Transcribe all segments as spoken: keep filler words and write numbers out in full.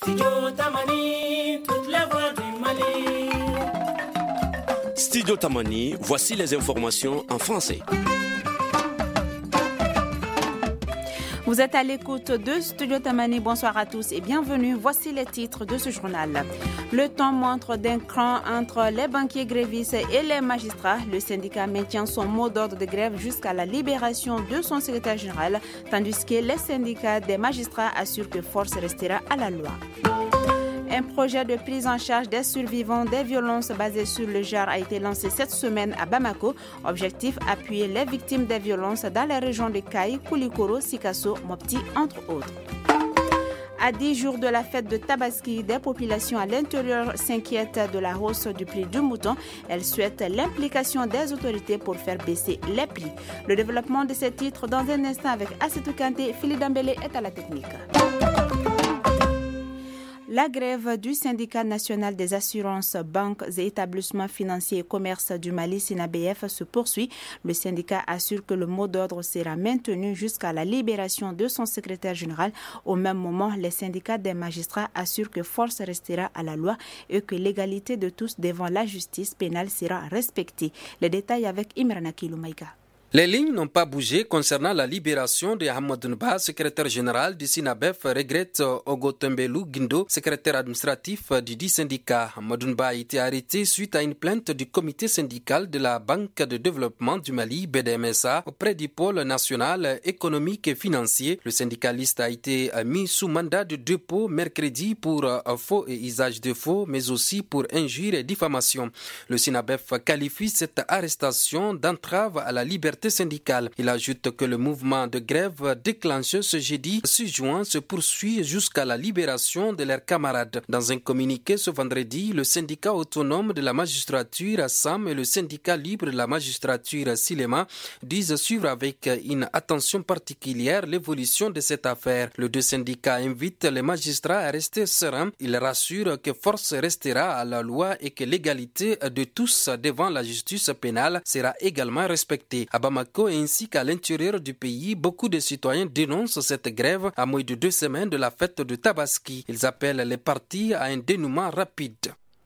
Studio Tamani, toutes les voix du Mali. Studio Tamani, voici les informations en français. Vous êtes à l'écoute de Studio Tamani. Bonsoir à tous et bienvenue. Voici les titres de ce journal. Le temps montre d'un cran entre les banquiers grévistes et les magistrats. Le syndicat maintient son mot d'ordre de grève jusqu'à la libération de son secrétaire général, tandis que les syndicats des magistrats assurent que force restera à la loi. Un projet de prise en charge des survivants des violences basées sur le genre a été lancé cette semaine à Bamako. Objectif, appuyer les victimes des violences dans les régions de Kaï, Koulikoro, Sikasso, Mopti, entre autres. À dix jours de la fête de Tabaski, des populations à l'intérieur s'inquiètent de la hausse du prix du mouton. Elles souhaitent l'implication des autorités pour faire baisser les prix. Le développement de ces titres dans un instant avec Assetou Kanté, Philippe Dambélé est à la technique. La grève du syndicat national des assurances, banques et établissements financiers et commerce du Mali, SINABF, se poursuit. Le syndicat assure que le mot d'ordre sera maintenu jusqu'à la libération de son secrétaire général. Au même moment, les syndicats des magistrats assurent que force restera à la loi et que l'égalité de tous devant la justice pénale sera respectée. Les détails avec Imran Akiloumaïka. Les lignes n'ont pas bougé concernant la libération de Ahmadou Nba, secrétaire général du SINABF, regrette Ogotembelou Guindo, secrétaire administratif du dit syndicat. Ahmadou Nba a été arrêté suite à une plainte du comité syndical de la Banque de développement du Mali, B D M S A, auprès du pôle national économique et financier. Le syndicaliste a été mis sous mandat de dépôt mercredi pour faux et usage de faux, mais aussi pour injure et diffamation. Le SINABF qualifie cette arrestation d'entrave à la liberté syndicale. Il ajoute que le mouvement de grève déclenché ce jeudi six juin se poursuit jusqu'à la libération de leurs camarades. Dans un communiqué ce vendredi, le syndicat autonome de la magistrature S A M et le syndicat libre de la magistrature Silema disent suivre avec une attention particulière l'évolution de cette affaire. Les deux syndicats invitent les magistrats à rester sereins. Ils rassurent que force restera à la loi et que l'égalité de tous devant la justice pénale sera également respectée. À Bamako ainsi qu'à l'intérieur du pays, beaucoup de citoyens dénoncent cette grève à moins de deux semaines de la fête de Tabaski. Ils appellent les partis à un dénouement rapide.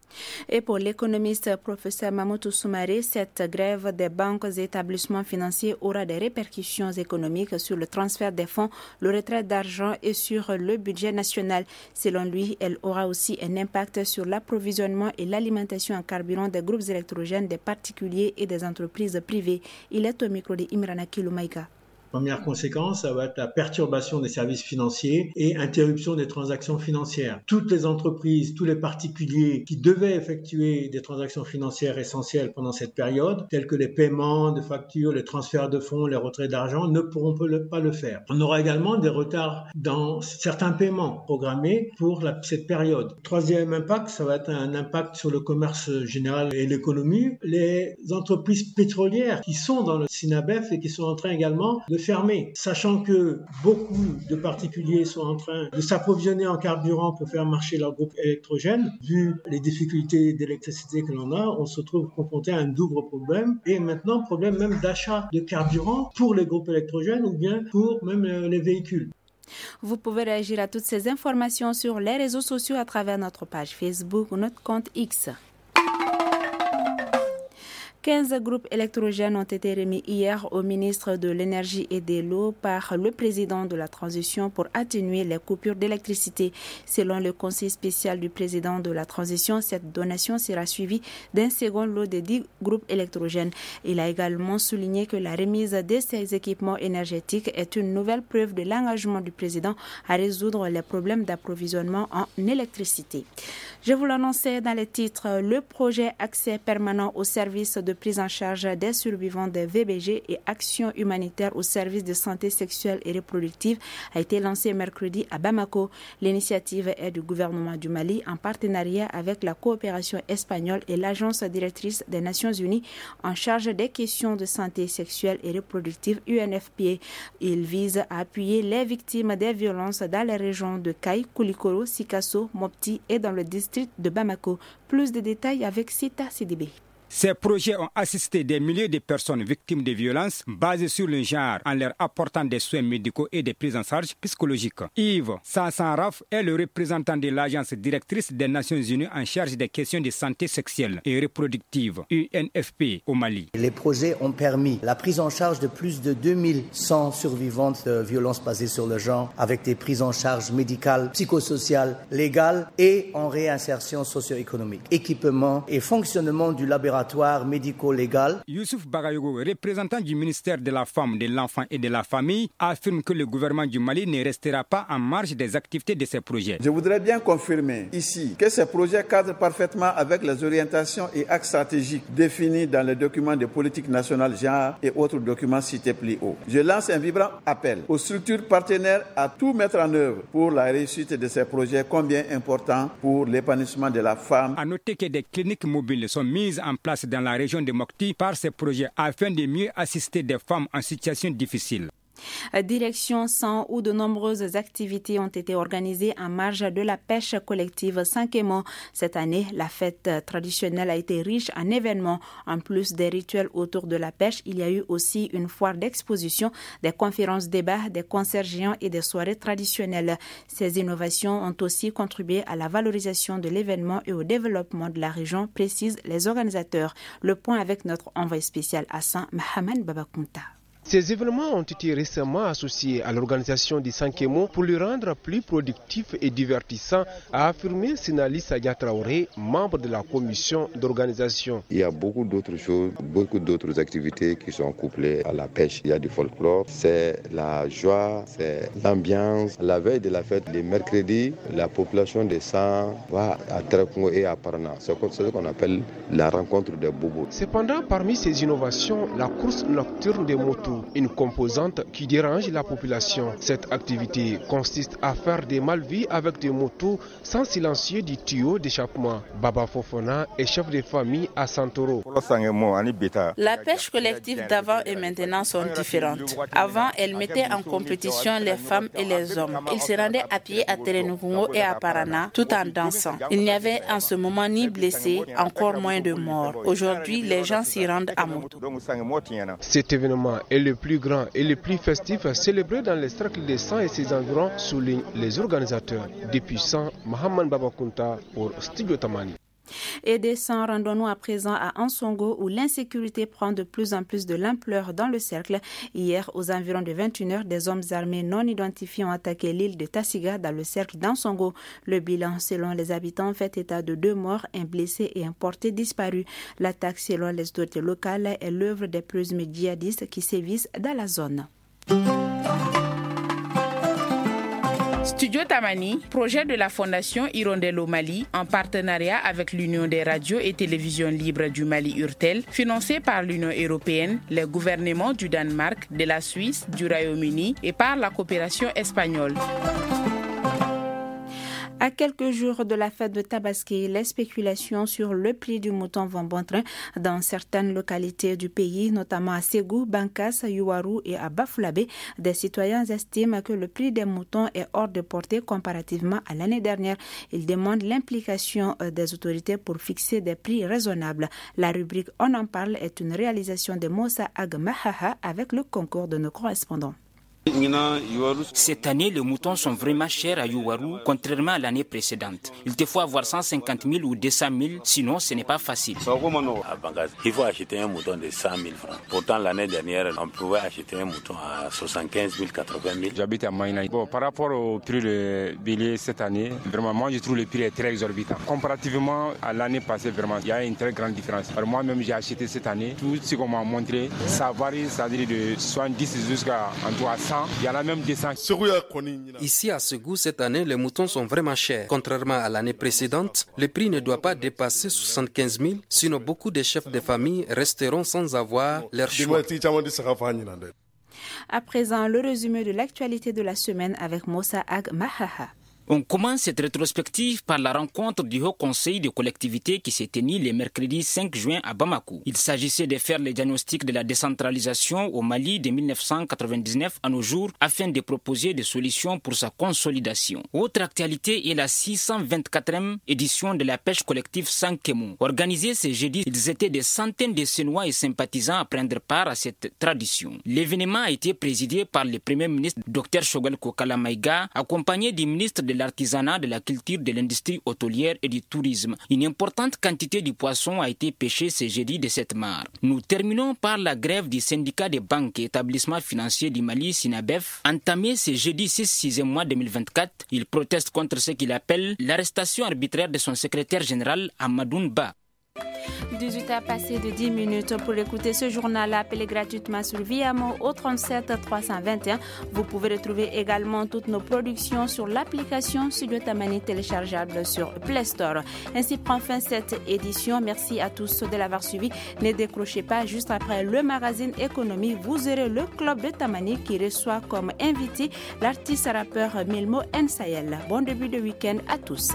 Et pour l'économiste professeur Mamoudou Soumaré, cette grève des banques et établissements financiers aura des répercussions économiques sur le transfert des fonds, le retrait d'argent et sur le budget national. Selon lui, elle aura aussi un impact sur l'approvisionnement et l'alimentation en carburant des groupes électrogènes, des particuliers et des entreprises privées. Il est au micro de Imran Akiloumaïka. Première conséquence, ça va être la perturbation des services financiers et interruption des transactions financières. Toutes les entreprises, tous les particuliers qui devaient effectuer des transactions financières essentielles pendant cette période, telles que les paiements de factures, les transferts de fonds, les retraits d'argent, ne pourront pas le faire. On aura également des retards dans certains paiements programmés pour la, cette période. Troisième impact, ça va être un impact sur le commerce général et l'économie. Les entreprises pétrolières qui sont dans le SINABF et qui sont en train également de fermer, sachant que beaucoup de particuliers sont en train de s'approvisionner en carburant pour faire marcher leur groupe électrogène. Vu les difficultés d'électricité que l'on a, on se trouve confronté à un double problème et maintenant problème même d'achat de carburant pour les groupes électrogènes ou bien pour même les véhicules. Vous pouvez réagir à toutes ces informations sur les réseaux sociaux à travers notre page Facebook ou notre compte X. quinze groupes électrogènes ont été remis hier au ministre de l'Énergie et de l'Eau par le président de la transition pour atténuer les coupures d'électricité. Selon le conseil spécial du président de la transition, cette donation sera suivie d'un second lot de dix groupes électrogènes. Il a également souligné que la remise de ces équipements énergétiques est une nouvelle preuve de l'engagement du président à résoudre les problèmes d'approvisionnement en électricité. Je vous l'annonçais dans les titres, le projet Accès permanent aux services de prise en charge des survivants des V B G et Action humanitaire au service de santé sexuelle et reproductive a été lancé mercredi à Bamako. L'initiative est du gouvernement du Mali en partenariat avec la coopération espagnole et l'agence directrice des Nations Unies en charge des questions de santé sexuelle et reproductive U N F P A. Il vise à appuyer les victimes des violences dans les régions de Kaï, Koulikoro, Sikasso, Mopti et dans le district de Bamako. Plus de détails avec Sita Sidibé. Ces projets ont assisté des milliers de personnes victimes de violences basées sur le genre en leur apportant des soins médicaux et des prises en charge psychologiques. Yves Sansanraf est le représentant de l'agence directrice des Nations Unies en charge des questions de santé sexuelle et reproductive, U N F P, au Mali. Les projets ont permis la prise en charge de plus de deux mille cent survivantes de violences basées sur le genre avec des prises en charge médicales, psychosociales, légales et en réinsertion socio-économique. Équipement et fonctionnement du laboratoire médico-légal. Youssouf Bagayogo, représentant du ministère de la Femme, de l'Enfant et de la Famille, affirme que le gouvernement du Mali ne restera pas en marge des activités de ces projets. Je voudrais bien confirmer ici que ces projets cadrent parfaitement avec les orientations et axes stratégiques définis dans les documents de politique nationale genre et autres documents cités plus haut. Je lance un vibrant appel aux structures partenaires à tout mettre en œuvre pour la réussite de ces projets combien importants pour l'épanouissement de la femme. À noter que des cliniques mobiles sont mises en place dans la région de Mopti par ces projets afin de mieux assister des femmes en situation difficile. Direction cent où de nombreuses activités ont été organisées en marge de la pêche collective Sankemo. Cette année, la fête traditionnelle a été riche en événements. En plus des rituels autour de la pêche, il y a eu aussi une foire d'exposition, des conférences débats, des concerts géants et des soirées traditionnelles. Ces innovations ont aussi contribué à la valorisation de l'événement et au développement de la région, précisent les organisateurs. Le point avec notre envoyé spécial Hassan Mohamed Babakunta. Ces événements ont été récemment associés à l'organisation du Sankemo pour le rendre plus productif et divertissant, a affirmé Sinali Sadia Traoré, membre de la commission d'organisation. Il y a beaucoup d'autres choses, beaucoup d'autres activités qui sont couplées à la pêche. Il y a du folklore, c'est la joie, c'est l'ambiance. La veille de la fête, le mercredi, la population des Sangs va à Trakongo et à Parana. C'est ce qu'on appelle la rencontre des bobos. Cependant, parmi ces innovations, la course nocturne des motos, une composante qui dérange la population. Cette activité consiste à faire des malvis avec des motos sans silencieux du tuyau d'échappement. Baba Fofona est chef de famille à Santoro. La pêche collective d'avant et maintenant sont différentes. Avant, elle mettait en compétition les femmes et les hommes. Ils se rendaient à pied à Terenoukongo et à Parana tout en dansant. Il n'y avait en ce moment ni blessés, encore moins de morts. Aujourd'hui, les gens s'y rendent à moto. Cet événement est le plus grand et le plus festif célébré dans les cercles de Sang et ses environs, soulignent les organisateurs. Depuis Sang, Mohamed Babakunta pour Studio Tamani. Et des Sangs, rendons-nous à présent à Ansongo où l'insécurité prend de plus en plus de l'ampleur dans le cercle. Hier, aux environs de vingt et une heures, des hommes armés non identifiés ont attaqué l'île de Tassiga dans le cercle d'Ansongo. Le bilan, selon les habitants, fait état de deux morts, un blessé et un porté disparu. L'attaque, selon les autorités locales, est l'œuvre des présumés djihadistes qui sévissent dans la zone. Studio Tamani, projet de la Fondation Hirondelle au Mali, en partenariat avec l'Union des radios et télévisions libres du Mali Urtel, financé par l'Union européenne, les gouvernements du Danemark, de la Suisse, du Royaume-Uni et par la coopération espagnole. À quelques jours de la fête de Tabaski, les spéculations sur le prix du mouton vont bon train dans certaines localités du pays, notamment à Ségou, Bankas, Youarou et à Bafoulavé. Des citoyens estiment que le prix des moutons est hors de portée comparativement à l'année dernière. Ils demandent l'implication des autorités pour fixer des prix raisonnables. La rubrique On en parle est une réalisation de Moussa Ag Mahaha avec le concours de nos correspondants. Cette année, les moutons sont vraiment chers à Youarou, contrairement à l'année précédente. Il te faut avoir cent cinquante mille ou deux cent mille, sinon ce n'est pas facile. À Bangas, il faut acheter un mouton de cent mille francs. Pourtant, l'année dernière, on pouvait acheter un mouton à soixante-quinze mille, quatre-vingt mille. J'habite à Maïna. Bon, par rapport au prix de bélier cette année, vraiment, moi, je trouve le prix est très exorbitant. Comparativement à l'année passée, vraiment, il y a une très grande différence. Alors, moi-même, j'ai acheté cette année. Tout ce qu'on m'a montré, ça varie, c'est-à-dire de soixante-dix jusqu'à en tout à cent. Il y a la même descente. Ici à Ségou, cette année, les moutons sont vraiment chers. Contrairement à l'année précédente, le prix ne doit pas dépasser soixante-quinze mille, sinon beaucoup de chefs de famille resteront sans avoir leur choix. À présent, le résumé de l'actualité de la semaine avec Moussa Ag Mahaha. On commence cette rétrospective par la rencontre du Haut Conseil des collectivités qui s'est tenue le mercredi cinq juin à Bamako. Il s'agissait de faire le diagnostic de la décentralisation au Mali de mille neuf cent quatre-vingt-dix-neuf à nos jours afin de proposer des solutions pour sa consolidation. Autre actualité est la six cent vingt-quatrième édition de la pêche collective Sankemo. Organisée ce jeudi, ils étaient des centaines de Sénois et sympathisants à prendre part à cette tradition. L'événement a été présidé par le Premier ministre Dr Choguel Kokala Maïga, accompagné du ministre de l'artisanat, de la culture, de l'industrie hôtelière et du tourisme. Une importante quantité de poissons a été pêchée ce jeudi de cette mare. Nous terminons par la grève du syndicat des banques et établissements financiers du Mali, SINABEF, entamée ce jeudi six mois deux mille vingt-quatre. Il proteste contre ce qu'il appelle l'arrestation arbitraire de son secrétaire général Hamadoun Ba. dix-huit heures passées de dix minutes pour écouter ce journal appelé gratuitement sur Viamo au trente-sept trois cent vingt et un. Vous pouvez retrouver également toutes nos productions sur l'application Studio Tamani téléchargeable sur Play Store. Ainsi prend fin cette édition. Merci à tous de l'avoir suivi. Ne décrochez pas, juste après le magazine Économie, vous aurez le club de Tamani qui reçoit comme invité l'artiste rappeur Milmo Nsayel. Bon début de week-end à tous.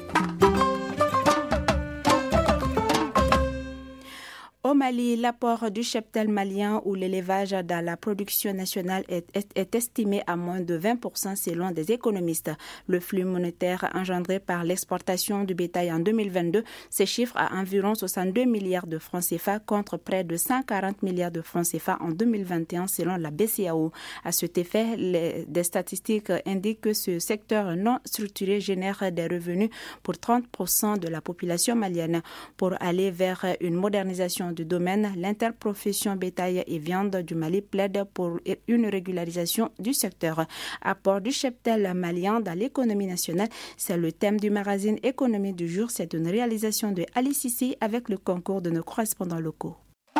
Au Mali, l'apport du cheptel malien ou l'élevage dans la production nationale est, est, est estimé à moins de vingt pour cent selon des économistes. Le flux monétaire engendré par l'exportation du bétail en deux mille vingt-deux se chiffre à environ soixante-deux milliards de francs C F A contre près de cent quarante milliards de francs C F A en deux mille vingt et un selon la B C A O. À cet effet, les, des statistiques indiquent que ce secteur non structuré génère des revenus pour trente pour cent de la population malienne. Pour aller vers une modernisation du domaine, l'interprofession bétail et viande du Mali plaide pour une régularisation du secteur. Apport du cheptel malien dans l'économie nationale, c'est le thème du magazine Économie du jour. C'est une réalisation de Ali Sissi avec le concours de nos correspondants locaux.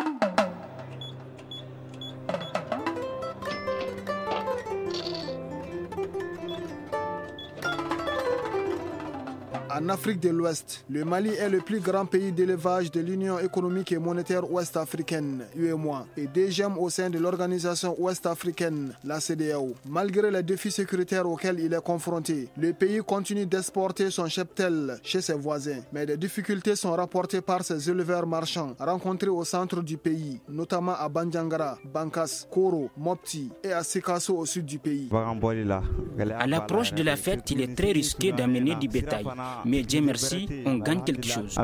En Afrique de l'Ouest, le Mali est le plus grand pays d'élevage de l'Union économique et monétaire ouest-africaine, U E M O A, et deuxième au sein de l'organisation ouest-africaine, la C D A O. Malgré les défis sécuritaires auxquels il est confronté, le pays continue d'exporter son cheptel chez ses voisins. Mais des difficultés sont rapportées par ses éleveurs marchands rencontrés au centre du pays, notamment à Bandiangara, Bankas, Koro, Mopti et à Sikasso au sud du pays. À l'approche de la fête, il est très risqué d'amener du bétail. Mais Dieu merci, on gagne quelque chose.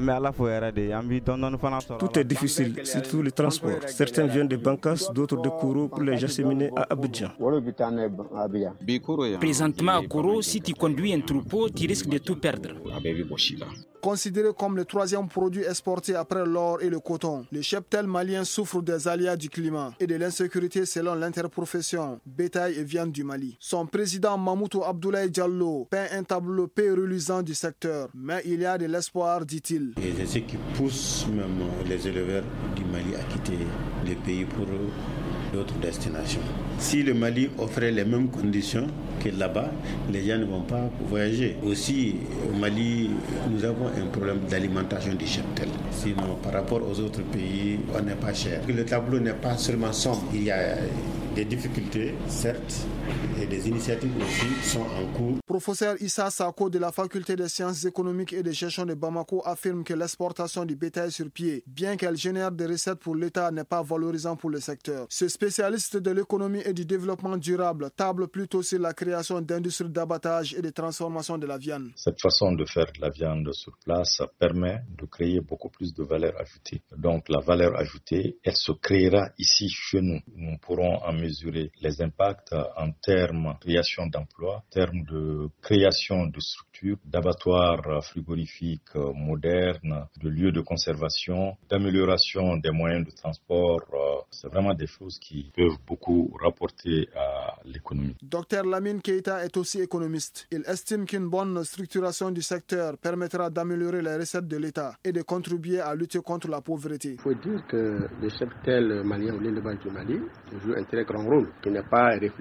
Tout est difficile, surtout le transport. Certains viennent de Bankas, d'autres de Kourou pour les acheminer à Abidjan. Présentement à Kourou, si tu conduis un troupeau, tu risques de tout perdre. Considéré comme le troisième produit exporté après l'or et le coton, le cheptel malien souffre des aléas du climat et de l'insécurité selon l'interprofession bétail et viande du Mali. Son président Mamoutou Abdoulaye Diallo peint un tableau peu reluisant du secteur, mais il y a de l'espoir, dit-il. Et c'est ce qui pousse même les éleveurs du Mali à quitter le pays pour d'autres destinations. Si le Mali offrait les mêmes conditions que là-bas, les gens ne vont pas voyager. Aussi, au Mali, nous avons un problème d'alimentation du cheptel. Sinon, par rapport aux autres pays, on n'est pas cher. Le tableau n'est pas seulement sombre. Il y a des difficultés, certes, et des initiatives aussi sont en cours. Professeur Issa Sako de la faculté des sciences économiques et de gestion de Bamako affirme que l'exportation du bétail sur pied, bien qu'elle génère des recettes pour l'État, n'est pas valorisant pour le secteur. Ce spécialiste de l'économie et du développement durable table plutôt sur la création d'industries d'abattage et de transformation de la viande. Cette façon de faire de la viande sur place permet de créer beaucoup plus de valeur ajoutée. Donc la valeur ajoutée, elle se créera ici chez nous. Nous pourrons en mesurer les impacts en termes de création d'emplois, en termes de création de structures, d'abattoirs frigorifiques modernes, de lieux de conservation, d'amélioration des moyens de transport. C'est vraiment des choses qui peuvent beaucoup rapporter à l'économie. Docteur Lamine Keita est aussi économiste. Il estime qu'une bonne structuration du secteur permettra d'améliorer les recettes de l'État et de contribuer à lutter contre la pauvreté. Il faut dire que le cheptel malien ou l'élevage du Mali joue un très grand rôle qui n'est pas reflété dans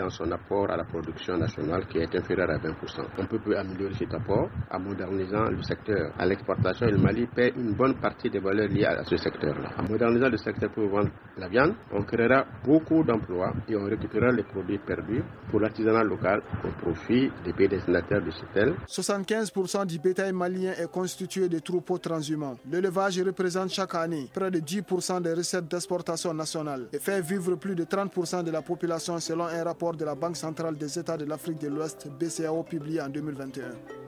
dans son apport à la production nationale qui est inférieur à vingt pour cent. On peut, peut améliorer cet apport en modernisant le secteur à l'exportation et le Mali paie une bonne partie des valeurs liées à ce secteur-là. En modernisant le secteur pour vendre la viande, on créera beaucoup d'emplois et on récupérera les produits perdus pour l'artisanat local au profit des pays destinataires de ce tel. soixante-quinze pour cent du bétail malien est constitué de troupeaux transhumants. L'élevage représente chaque année près de dix pour cent des recettes d'exportation nationale et fait vivre plus de trente pour cent de la population selon un rapport de la Banque centrale des États de l'Afrique de l'Ouest, B C A O, publié en deux mille vingt et un.